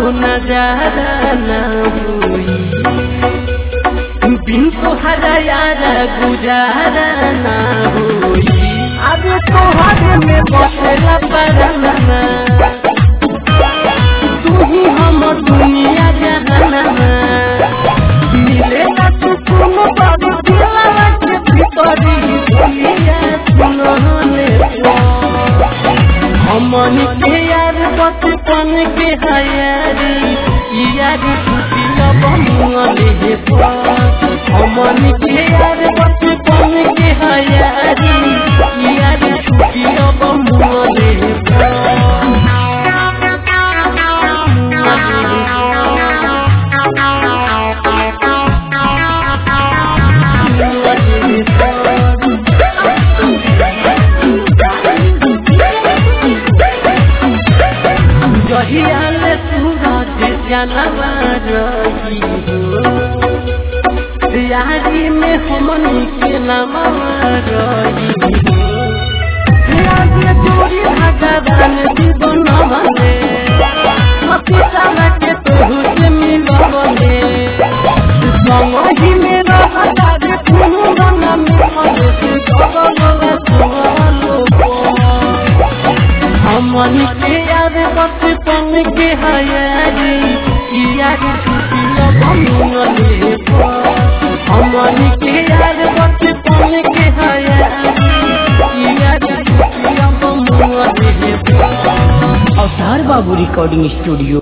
नजारा ना होई बिन तोहरा यार गुजारा ना होई अब तोहरे में बसेला परना तू ही हमर दुनिया जहाना मिले ना तू तुम बाबू दिलवा के भीतरी दुनिया सुनने हमनी के यार बचपन के हयारी यारी छुट्टियां बमुआले हमनी के यार बचपन के हयारी यारी छुट्टियां बमुआले जहियाले सूरज जानवा रही हो यारी में हमनी के नामा रही हो आगे जोड़ी भगवान जीवन बने पिता के तोहू से मिलबने संगही में रहता रे तुम रंगा में से गगल सुवलो हमनी के यार बचपन के हयारी यारी छुट्टियां बमुआले हमनी के यार बचपन के हयारी यारी छुट्टियां बमुआले। अवतार बाबू रिकॉर्डिंग स्टूडियो।